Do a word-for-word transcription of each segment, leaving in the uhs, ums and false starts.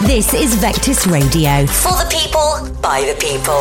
This is Vectis Radio. For the people, by the people.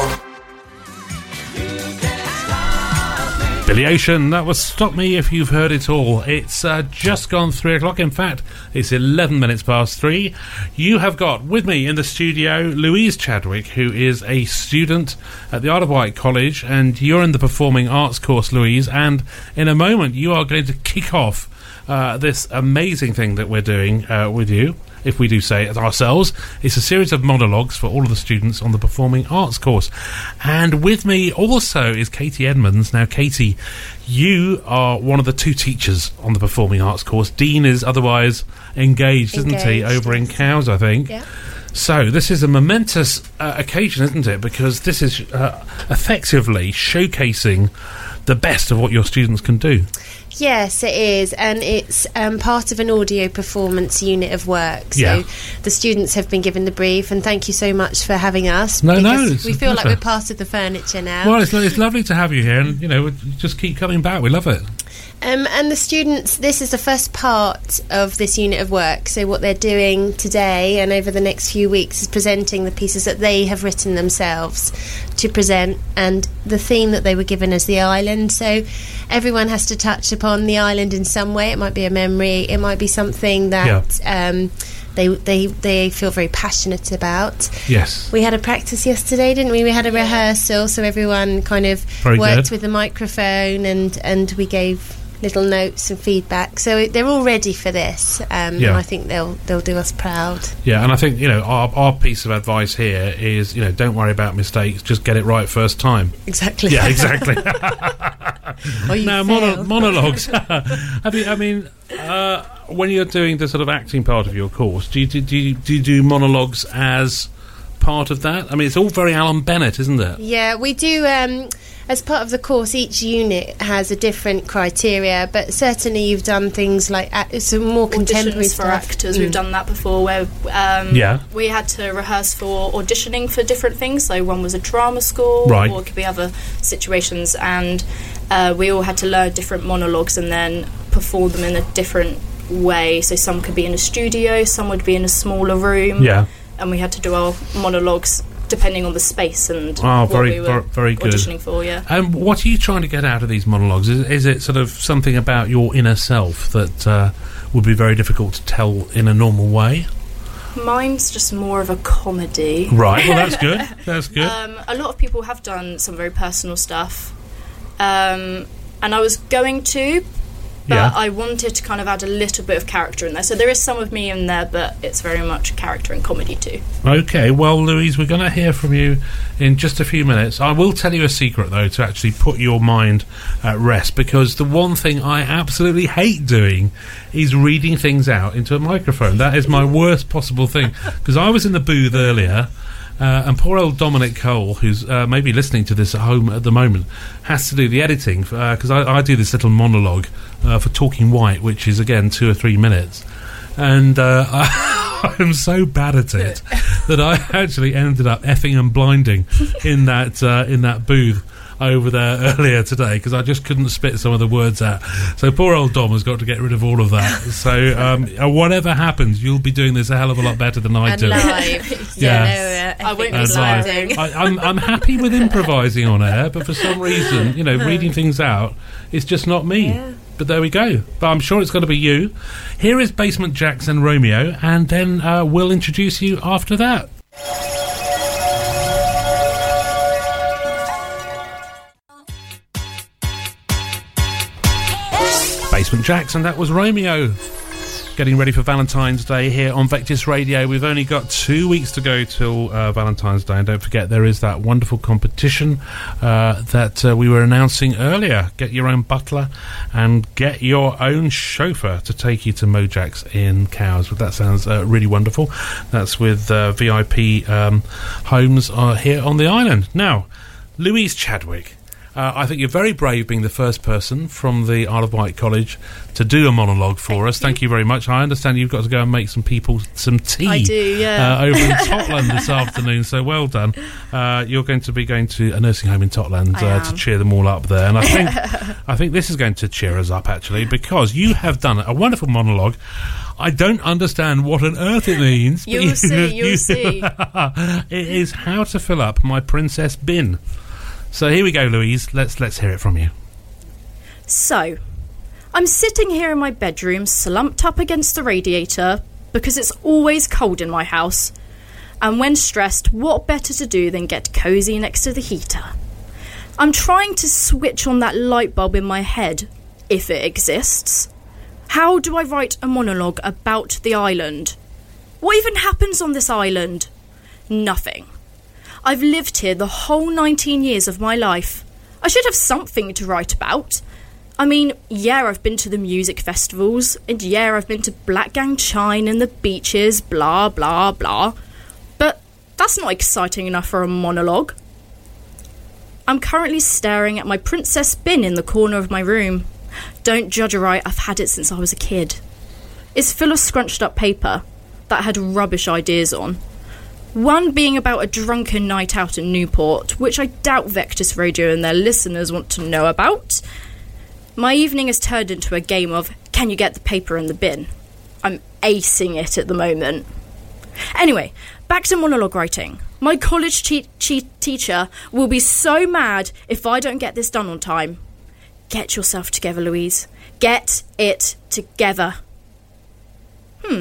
Billy Ocean, that was Stop Me If You've Heard It All. It's uh, just gone three o'clock. In fact, it's eleven minutes past three. You have got with me in the studio Louise Chadwick, who is a student at the Isle of Wight College, and you're in the Performing Arts course, Louise, and in a moment you are going to kick off uh, this amazing thing that we're doing uh, with you, if we do say it ourselves. It's a series of monologues for all of the students on the Performing Arts course. And with me also is Katie Edmonds. Now, Katie, you are one of the two teachers on the Performing Arts course. Dean is otherwise engaged, engaged isn't he, over in Cowes, I think. Yeah. So this is a momentous uh, occasion, isn't it? Because this is uh, effectively showcasing the best of what your students can do. Yes, it is, and it's um, part of an audio performance unit of work. So yeah. the students have been given the brief, and thank you so much for having us. No, no, it's we a feel pleasure. like we're part of the furniture now. Well, it's, it's lovely to have you here, and you know, we just keep coming back. We love it. Um, and the students, this is the first part of this unit of work. So what they're doing today and over the next few weeks is presenting the pieces that they have written themselves to present, and the theme that they were given is the island. So everyone has to touch upon the island in some way. It might be a memory, it might be something that yeah. um, they they they feel very passionate about. Yes. We had a practice yesterday, didn't we? We had a rehearsal, so everyone kind of very worked good. with the microphone, and, and we gave little notes and feedback, so they're all ready for this. Um, yeah. and I think they'll they'll do us proud. Yeah, and I think, you know, our, our piece of advice here is, you know, don't worry about mistakes, just get it right first time. Exactly. Yeah, exactly. Now, mono- monologues. Have you, I mean, uh, when you're doing the sort of acting part of your course, do you do, do you, do you do monologues as part of that? I mean, it's all very Alan Bennett, isn't it? Yeah, we do. Um, as part of the course, each unit has a different criteria, but certainly you've done things like uh, some more contemporary auditions stuff. for actors. Mm. We've done that before, where um, yeah. we had to rehearse for auditioning for different things. So one was a drama school, right. or it could be other situations, and uh, we all had to learn different monologues and then perform them in a different way. So some could be in a studio, some would be in a smaller room, yeah. and we had to do our monologues depending on the space and oh, what very, we were very good. auditioning for. Yeah. And what are you trying to get out of these monologues? Is, is it sort of something about your inner self that uh, would be very difficult to tell in a normal way? Mine's just more of a comedy. Right, well that's good. That's good. Um, a lot of people have done some very personal stuff, um, and I was going to, but yeah. I wanted to kind of add a little bit of character in there. So there is some of me in there, but it's very much character and comedy too. Okay, well, Louise, we're going to hear from you in just a few minutes. I will tell you a secret, though, to actually put your mind at rest, because the one thing I absolutely hate doing is reading things out into a microphone. That is my worst possible thing, because I was in the booth earlier, Uh, and poor old Dominic Cole, who's uh, maybe listening to this at home at the moment, has to do the editing, because uh, I, I do this little monologue uh, for Talking White, which is, again, two or three minutes. And uh, I, I'm so bad at it that I actually ended up effing and blinding in that uh, in that booth over there earlier today, because I just couldn't spit some of the words out. So poor old Dom has got to get rid of all of that. So um, whatever happens, you'll be doing this a hell of a lot better than I and do. Live. Yeah. No, uh, I won't be And live. sliding. I, I'm, I'm happy with improvising on air, but for some reason, you know, reading things out is just not me. Yeah. But there we go. But I'm sure it's going to be you. Here is Basement Jaxx and Romeo, and then uh, we'll introduce you after that. Basement Jaxx, and that was Romeo. Getting ready for Valentine's Day here on Vectis Radio. We've only got two weeks to go till uh, Valentine's Day, and don't forget there is that wonderful competition uh, that uh, we were announcing earlier. Get your own butler and get your own chauffeur to take you to Mojack's in Cowes. That sounds uh, really wonderful. That's with uh, V I P um, homes uh, here on the island. Now, Louise Chadwick. Uh, I think you're very brave being the first person from the Isle of Wight College to do a monologue for Thank us. you. Thank you very much. I understand you've got to go and make some people some tea. I do, yeah. Uh, over in Totland this afternoon, so well done. Uh, you're going to be going to a nursing home in Totland uh, to cheer them all up there. And I think I think this is going to cheer us up, actually, because you have done a wonderful monologue. I don't understand what on earth it means. but You'll see, you'll see. It is how to fill up my princess bin. So here we go, Louise. Let's let's hear it from you. So, I'm sitting here in my bedroom, slumped up against the radiator, because it's always cold in my house. And when stressed, what better to do than get cosy next to the heater? I'm trying to switch on that light bulb in my head, if it exists. How do I write a monologue about the island? What even happens on this island? Nothing. I've lived here the whole nineteen years of my life. I should have something to write about. I mean, yeah, I've been to the music festivals, and yeah, I've been to Black Gang Chine and the beaches, blah, blah, blah. But that's not exciting enough for a monologue. I'm currently staring at my princess bin in the corner of my room. Don't judge her, right, I've had it since I was a kid. It's full of scrunched up paper that had rubbish ideas on. One being about a drunken night out in Newport, which I doubt Vectis Radio and their listeners want to know about. My evening has turned into a game of, can you get the paper in the bin? I'm acing it at the moment. Anyway, back to monologue writing. My college che- che- teacher will be so mad if I don't get this done on time. Get yourself together, Louise. Get it together. Hmm.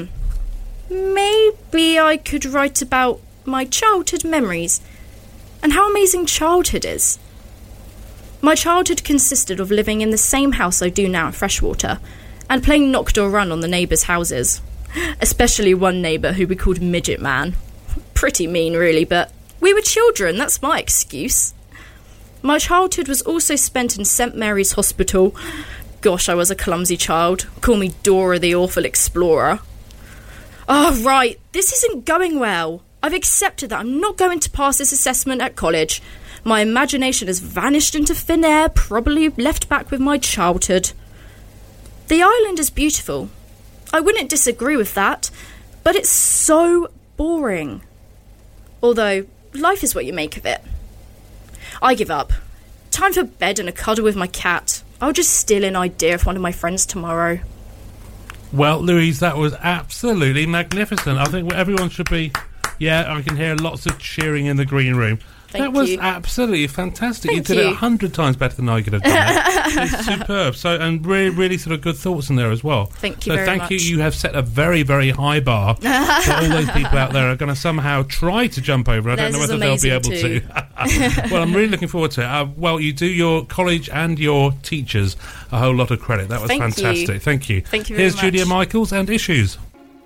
Maybe I could write about my childhood memories and how amazing childhood is. My childhood consisted of living in the same house I do now in Freshwater and playing knock or run on the neighbours' houses. Especially one neighbour who we called Midget Man. Pretty mean, really, but we were children, that's my excuse. My childhood was also spent in Saint Mary's Hospital. Gosh, I was a clumsy child. Call me Dora the Awful Explorer. Oh, right, this isn't going well. I've accepted that I'm not going to pass this assessment at college. My imagination has vanished into thin air, probably left back with my childhood. The island is beautiful. I wouldn't disagree with that, but it's so boring. Although, life is what you make of it. I give up. Time for bed and a cuddle with my cat. I'll just steal an idea of one of my friends tomorrow. Well, Louise, that was absolutely magnificent. I think everyone should be... Yeah, I can hear lots of cheering in the green room. Thank that was you. absolutely fantastic. Thank you did you. it a hundred times better than I could have done it. It's superb. So, and really, really sort of good thoughts in there as well. Thank you so very thank much. you. You have set a very, very high bar. So all those people out there are going to somehow try to jump over. I don't Theirs know is whether they'll be able amazing to. Well, I'm really looking forward to it. Uh, well, you do your college and your teachers a whole lot of credit. That was Thank fantastic. you. Thank you. Thank you very Here's much. Julia Michaels and Issues.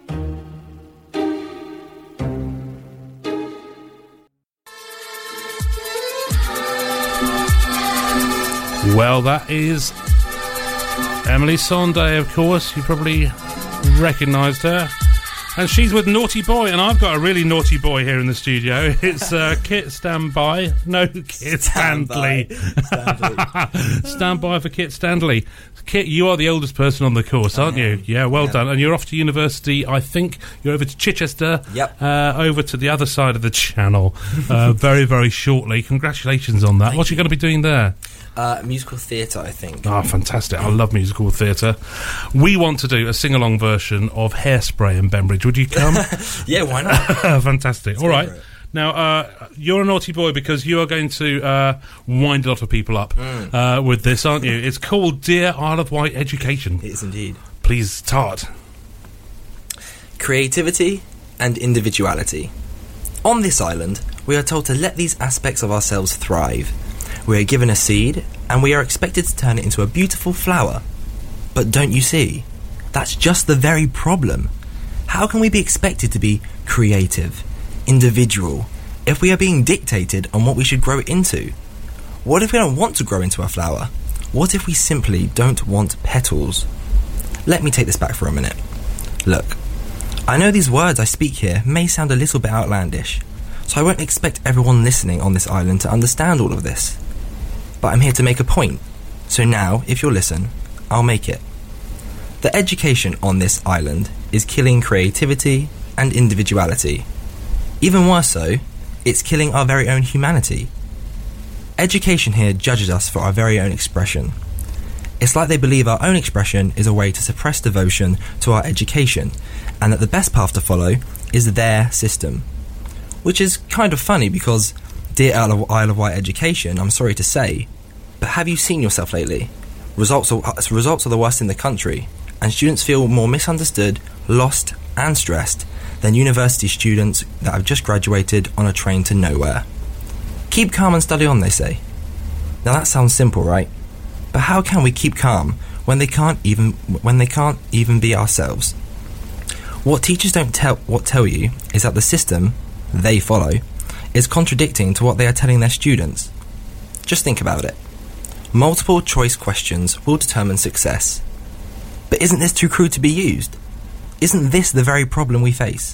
Well, that is Emily Sondé, of course. You probably recognised her. And she's with Naughty Boy, and I've got a really naughty boy here in the studio. It's uh, Kit Standby. No, Kit Stanley. Stanley. Stand by for Kit Stanley. Kit, you are the oldest person on the course, aren't you? Yeah, well Yeah. done. And you're off to university, I think. You're over to Chichester. Yep. Uh, over to the other side of the channel uh, very, very shortly. Congratulations on that. Thank What are you going to be doing there? Uh, musical theatre, I think. Oh, fantastic. I love musical theatre. We want to do a sing-along version of Hairspray in Bembridge. Would you come? Yeah, why not? Fantastic. All right. for it. Now, uh, you're a naughty boy because you are going to uh, wind a lot of people up Mm. uh, with this, aren't you? It's called Dear Isle of Wight Education. It is indeed. Please start. Creativity and individuality. On this island, we are told to let these aspects of ourselves thrive. We are given a seed, and we are expected to turn it into a beautiful flower. But don't you see? That's just the very problem. How can we be expected to be creative, individual, if we are being dictated on what we should grow into? What if we don't want to grow into a flower? What if we simply don't want petals? Let me take this back for a minute. Look, I know these words I speak here may sound a little bit outlandish, so I won't expect everyone listening on this island to understand all of this. But I'm here to make a point, so now, if you'll listen, I'll make it. The education on this island is killing creativity and individuality. Even worse so, it's killing our very own humanity. Education here judges us for our very own expression. It's like they believe our own expression is a way to suppress devotion to our education, and that the best path to follow is their system. Which is kind of funny because, dear Isle of, Isle of Wight education, I'm sorry to say, but have you seen yourself lately? Results are, results are the worst in the country, and students feel more misunderstood, lost and stressed than university students that have just graduated on a train to nowhere. Keep calm and study on, they say. Now that sounds simple, right? But how can we keep calm when they can't even when they can't even be ourselves? What teachers don't tell what tell you is that the system they follow is contradicting to what they are telling their students. Just think about it. Multiple choice questions will determine success. But isn't this too crude to be used? Isn't this the very problem we face?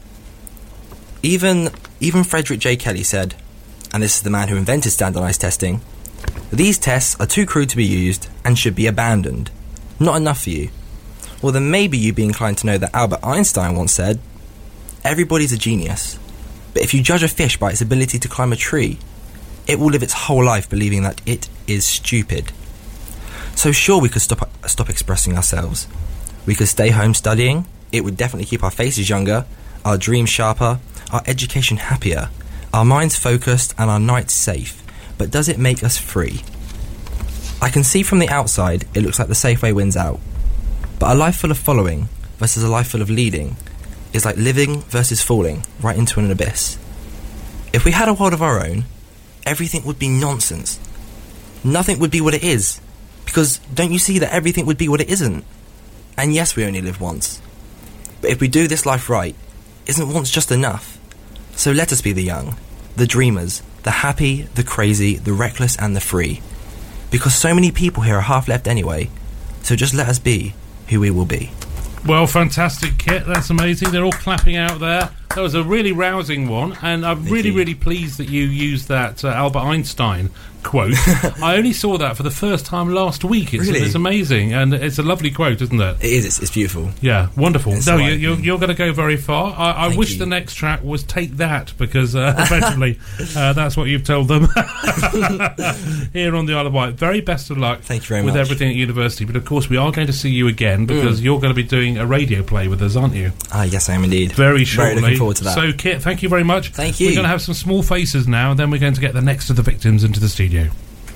Even even Frederick J. Kelly said, and this is the man who invented standardized testing, these tests are too crude to be used and should be abandoned. Not enough for you. Well, then maybe you'd be inclined to know that Albert Einstein once said, everybody's a genius, but if you judge a fish by its ability to climb a tree, it will live its whole life believing that it is stupid. So sure, we could stop stop expressing ourselves. We could stay home studying. It would definitely keep our faces younger, our dreams sharper, our education happier, our minds focused and our nights safe. But does it make us free? I can see from the outside it looks like the safe way wins out. But a life full of following versus a life full of leading is like living versus falling right into an abyss. If we had a world of our own, everything would be nonsense. Nothing would be what it is. Because don't you see that everything would be what it isn't? And yes, we only live once. But if we do this life right, isn't once just enough? So let us be the young, the dreamers, the happy, the crazy, the reckless and the free. Because so many people here are half left anyway, so just let us be who we will be. Well, fantastic, Kit. That's amazing. They're all clapping out there. That was a really rousing one, and I'm Thank really, you. really pleased that you used that uh, Albert Einstein quote. I only saw that for the first time last week. It's, Really? it's amazing, and it's a lovely quote, isn't it? It is, it's, it's beautiful. Yeah, wonderful. It's no, all you, right. you're, you're going to go very far. I, I Thank wish you. the next track was Take That, because uh, effectively uh, that's what you've told them here on the Isle of Wight. Very best of luck Thank you very with much. everything at university. But of course, we are going to see you again because Mm. you're going to be doing a radio play with us, aren't you? Ah, yes, I am indeed. Very shortly. Very looking forward to that. So, Kit, thank you very much. Thank you. We're going to have some small faces now, and then we're going to get the next of the victims into the studio.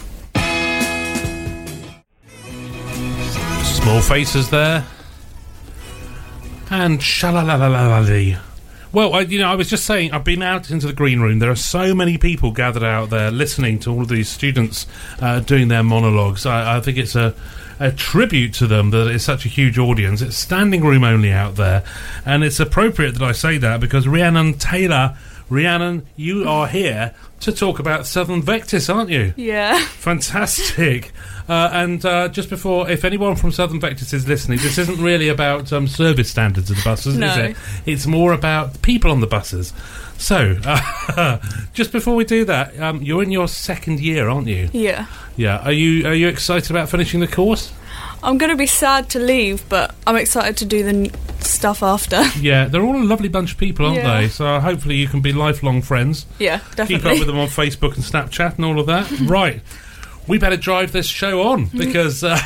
Small faces there. And shalalalali. Well, I, you know, I was just saying, I've been out into the green room. There are so many people gathered out there listening to all of these students uh, doing their monologues. I, I think it's a, a tribute to them that it's such a huge audience. It's standing room only out there. And it's appropriate that I say that because Rhiannon Taylor, Rhiannon, you are here to talk about Southern Vectis, aren't you? Yeah. Fantastic. Uh, and uh, just before, if anyone from Southern Vectis is listening, this isn't really about um, service standards of the buses, No. is it? It's more about people on the buses. So, uh, just before we do that, um, you're in your second year, aren't you? Yeah. Yeah. Are you Are you excited about finishing the course? I'm going to be sad to leave, but I'm excited to do the n- stuff after. Yeah, they're all a lovely bunch of people, aren't Yeah. they? So hopefully you can be lifelong friends. Yeah, definitely. Keep up with them on Facebook and Snapchat and all of that. Right. We better drive this show on because, uh,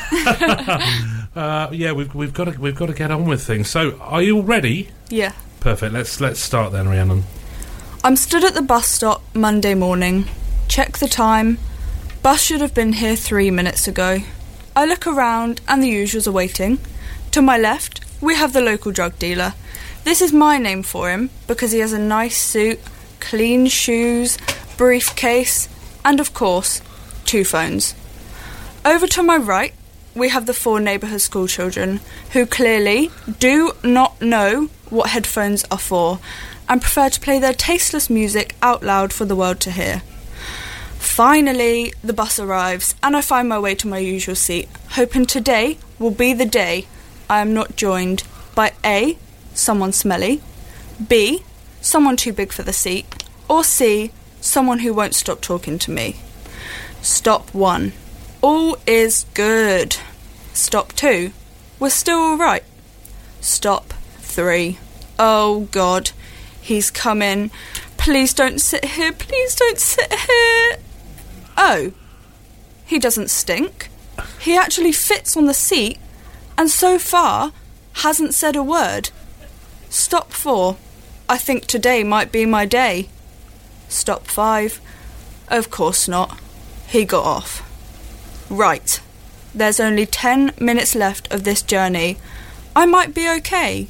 uh, yeah, we've we've got to we've got to get on with things. So, are you all ready? Yeah. Perfect. Let's let's start then, Rhiannon. I'm stood at the bus stop Monday morning. Check the time. Bus should have been here three minutes ago. I look around and the usuals are waiting. To my left, we have the local drug dealer. This is my name for him because he has a nice suit, clean shoes, briefcase, and of course, two phones. Over to my right, we have the four neighbourhood school children who clearly do not know what headphones are for and prefer to play their tasteless music out loud for the world to hear. Finally, the bus arrives and I find my way to my usual seat, hoping today will be the day I am not joined by A, someone smelly, B, someone too big for the seat, or C, someone who won't stop talking to me. Stop one. All is good. Stop two. We're still alright. Stop three. Oh God, he's coming. Please don't sit here. Please don't sit here. Oh, he doesn't stink. He actually fits on the seat and so far hasn't said a word. Stop four. I think today might be my day. Stop five. Of course not. He got off. Right. There's only ten minutes left of this journey. I might be okay.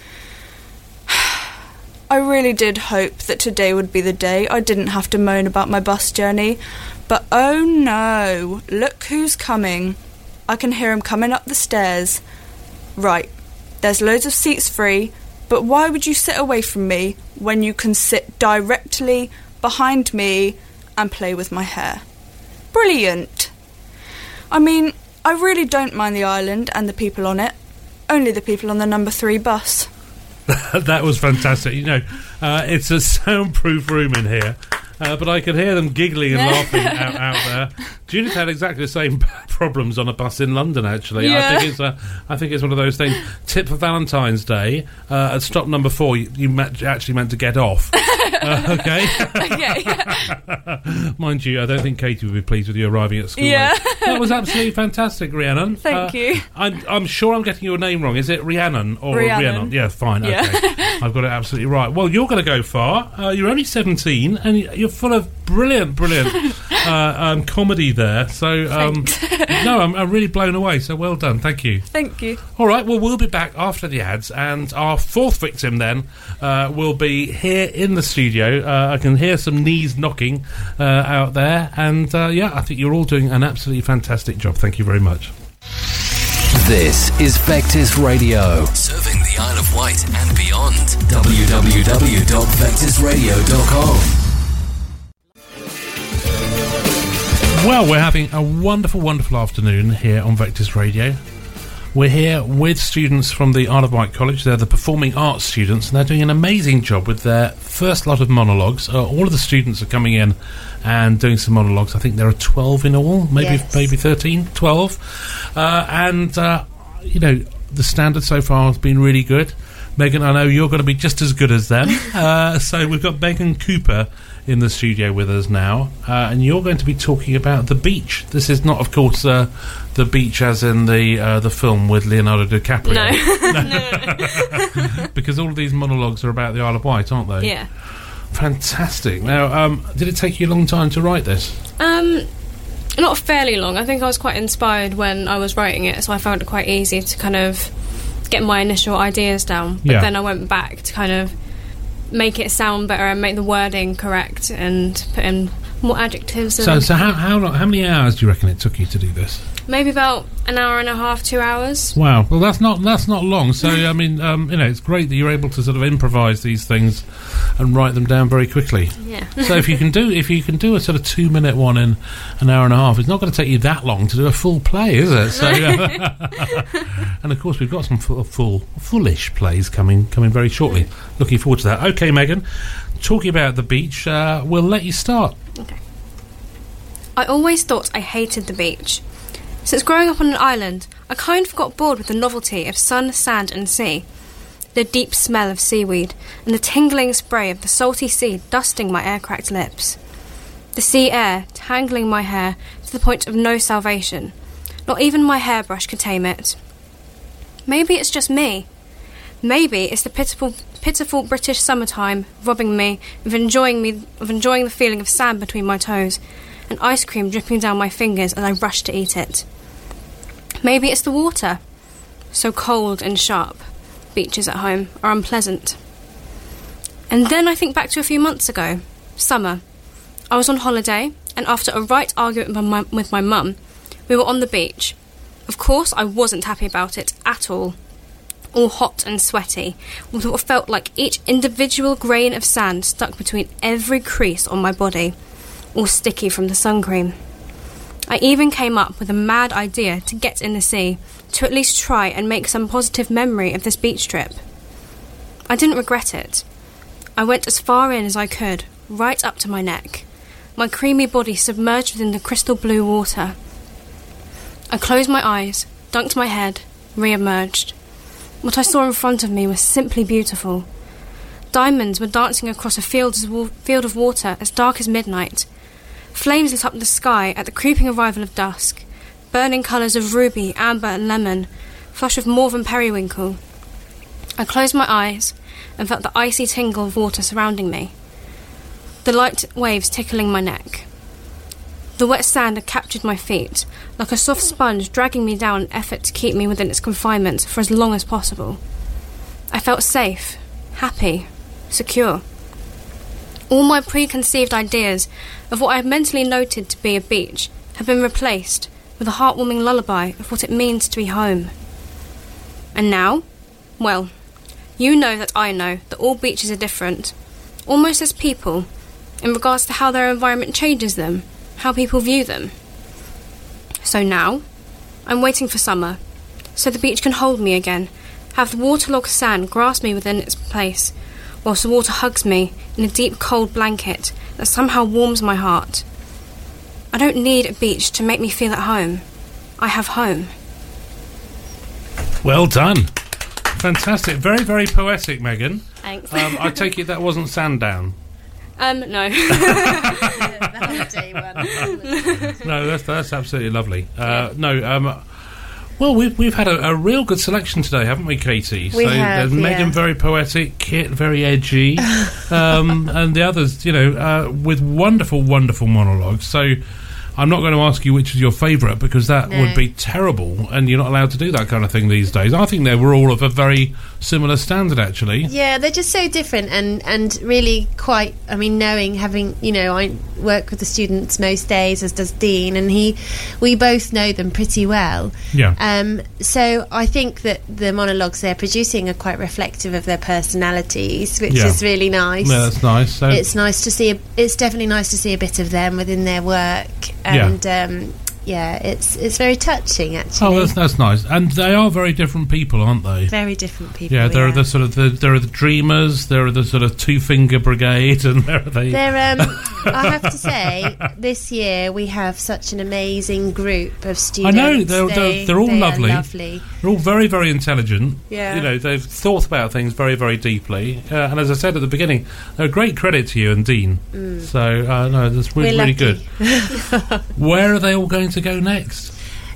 I really did hope that today would be the day I didn't have to moan about my bus journey. But oh no, look who's coming. I can hear him coming up the stairs. Right, there's loads of seats free, but why would you sit away from me when you can sit directly behind me and play with my hair? Brilliant. I mean, I really don't mind the island and the people on it. Only the people on the number three bus. That was fantastic. You know, uh, it's a soundproof room in here, uh, but I could hear them giggling and laughing out, out there. Judith had exactly the same problems on a bus in London, actually. Yeah. I think it's a, I think it's one of those things. Tip for Valentine's Day, uh, at stop number four, you, you met, actually meant to get off. Uh, okay. Okay. Mind you, I don't think Katie would be pleased with you arriving at school. Yeah. That was absolutely fantastic, Rhiannon. Thank uh, you. I'm, I'm sure I'm getting your name wrong. Is it Rhiannon or Rhiannon. Rhiannon? Yeah, fine. Yeah. Okay. I've got it absolutely right. Well, you're going to go far. Uh, you're only seventeen, and you're full of brilliant, brilliant uh, um, comedy there. So, um, no, I'm, I'm really blown away. So well done. Thank you. Thank you. All right, well, we'll be back after the ads, and our fourth victim then uh, will be here in the studio. Uh, I can hear some knees knocking uh, out there, and uh, yeah, I think you're all doing an absolutely fantastic job. Thank you very much. This is Vectis Radio, serving the Isle of Wight and beyond. w w w dot vectis radio dot com. Well, we're having a wonderful, wonderful afternoon here on Vectis Radio. We're here with students from the Isle of Wight College. They're the performing arts students, and they're doing an amazing job with their first lot of monologues. Uh, all of the students are coming in and doing some monologues. I think there are twelve in all, maybe Yes. maybe thirteen, twelve. Uh, and, uh, you know, the standard so far has been really good. Megan, I know you're going to be just as good as them. uh, so we've got Megan Cooper in the studio with us now, uh, and you're going to be talking about the beach. This is not, of course, uh, the beach as in the uh, the film with Leonardo DiCaprio. No. no. Because all of these monologues are about the Isle of Wight, aren't they? Yeah. Fantastic. Now, um, did it take you a long time to write this? Um, not fairly long. I think I was quite inspired when I was writing it, so I found it quite easy to kind of get my initial ideas down. But Yeah. then I went back to kind of make it sound better and make the wording correct and put in more adjectives. So, And so how how long, how many hours do you reckon it took you to do this? maybe about an hour and a half, two hours. Wow. Well, that's not that's not long. So, I mean, um, you know, it's great that you're able to sort of improvise these things and write them down very quickly. Yeah. So, if you can do if you can do a sort of two minute one in an hour and a half, it's not going to take you that long to do a full play, is it? So, uh, and of course, we've got some full, full foolish plays coming coming very shortly. Looking forward to that. Okay, Megan. Talking about the beach, uh, we'll let you start. Okay. I always thought I hated the beach. Since growing up on an island, I kind of got bored with the novelty of sun, sand and sea. The deep smell of seaweed and the tingling spray of the salty sea dusting my air-cracked lips. The sea air tangling my hair to the point of no salvation. Not even my hairbrush could tame it. Maybe it's just me. Maybe it's the pitiful, pitiful British summertime robbing me of enjoying me of enjoying the feeling of sand between my toes and ice cream dripping down my fingers as I rush to eat it. Maybe it's the water, so cold and sharp. Beaches at home are unpleasant. And then I think back to a few months ago, summer. I was on holiday, and after a right argument with my, with my mum, we were on the beach. Of course, I wasn't happy about it at all. All hot and sweaty, with what felt like each individual grain of sand stuck between every crease on my body, all sticky from the sun cream. I even came up with a mad idea to get in the sea, to at least try and make some positive memory of this beach trip. I didn't regret it. I went as far in as I could, right up to my neck, my creamy body submerged within the crystal blue water. I closed my eyes, dunked my head, re-emerged. What I saw in front of me was simply beautiful. Diamonds were dancing across a field of water as dark as midnight. Flames lit up the sky at the creeping arrival of dusk. burning colours of ruby, amber and lemon, flush with mauve and periwinkle. I closed my eyes and felt the icy tingle of water surrounding me, the light waves tickling my neck. The wet sand had captured my feet, like a soft sponge dragging me down in an effort to keep me within its confinement for as long as possible. I felt safe, happy, secure. All my preconceived ideas of what I had mentally noted to be a beach had been replaced with a heartwarming lullaby of what it means to be home. And now? Well, you know that I know that all beaches are different, almost as people, in regards to how their environment changes them, how people view them. So now, I'm waiting for summer, so the beach can hold me again, have the waterlogged sand grasp me within its place, whilst the water hugs me in a deep cold blanket that somehow warms my heart. I don't need a beach to make me feel at home. I have home. Well done. Fantastic. Very, very poetic, Megan. Thanks. Um, I take it that wasn't Sandown. Um, no. The holiday one. No, that's that's absolutely lovely. Uh, no, um, well, we've we've had a, a real good selection today, haven't we, Katie? We so have, there's Megan, yeah. very poetic, Kit, very edgy, um, and the others, you know, uh, with wonderful, wonderful monologues. So I'm not going to ask you which is your favourite, because that No. would be terrible, and you're not allowed to do that kind of thing these days. I think they were all of a very similar standard, actually. Yeah, they're just so different and, and really quite, I mean, knowing, having, you know, I work with the students most days, as does Dean, and he, we both know them pretty well. Yeah. Um, so I think that the monologues they're producing are quite reflective of their personalities, which Yeah. is really nice. Yeah, that's nice. So It's nice to see, a, it's definitely nice to see a bit of them within their work. And um, yeah, it's it's very touching, actually. oh, that's that's nice, and they are very different people, aren't they? Very different people. Yeah, there are the sort of the there are the dreamers, there are the sort of two finger brigade, and there are the. They're, um, I have to say, this year we have such an amazing group of I students. know they're they're, They- they're all they are lovely. lovely. They're all very very intelligent. Yeah. You know, they've thought about things very very deeply, uh, and as I said at the beginning, they're a great credit to you and Dean. Mm. So uh, no, that's really, We're really lucky. good. Where are they all going to go next?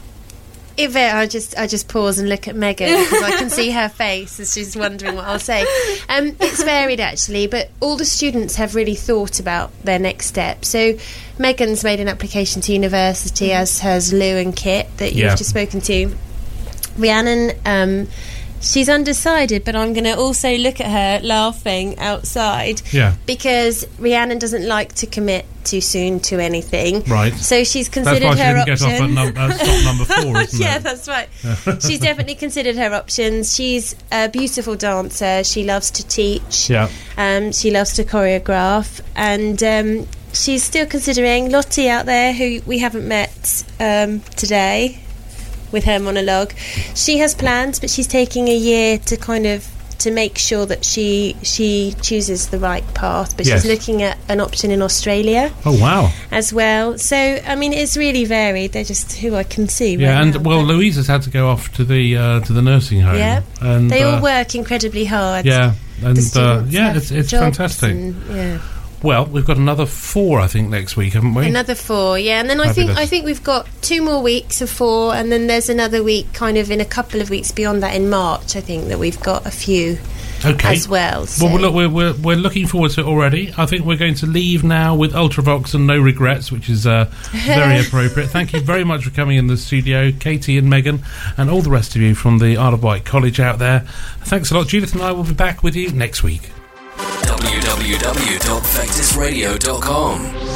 If it, I just I just pause and look at Megan because I can see her face as she's wondering what I'll say. Um, it's varied actually, but all the students have really thought about their next step. So Megan's made an application to university, as has Lou and Kit that you've Yeah. just spoken to. Rhiannon, um, she's undecided, but I'm going to also look at her laughing outside. Yeah. Because Rhiannon doesn't like to commit too soon to anything. Right. So she's That's considered why she her didn't get options. off at, num- at stop number four, isn't Yeah, it? that's right. She's definitely considered her options. She's a beautiful dancer. She loves to teach. Yeah. Um, she loves to choreograph. And um, she's still considering Lottie out there, who we haven't met um, today with her monologue. She has plans, but she's taking a year to kind of to make sure that she she chooses the right path. But Yes. she's looking at an option in Australia Oh wow. as well. So I mean, it's really varied. They're just who I can see. Yeah, right and now. well, Louise has had to go off to the uh, to the nursing home. Yeah. and They uh, all work incredibly hard. Yeah, and The uh, students yeah, have it's it's jobs fantastic. and, yeah. Well, we've got another four, I think, next week, haven't we? Another four, yeah, and then I think Fabulous. I think we've got two more weeks of four, and then there's another week, kind of in a couple of weeks beyond that in March. I think that we've got a few Okay. as well. So. Well, look, we're, we're we're looking forward to it already. I think we're going to leave now with Ultravox and No Regrets, which is uh, very appropriate. Thank you very much for coming in the studio, Katie and Megan, and all the rest of you from the Isle of Wight College out there. Thanks a lot. Judith and I will be back with you next week. w w w dot vectis radio dot com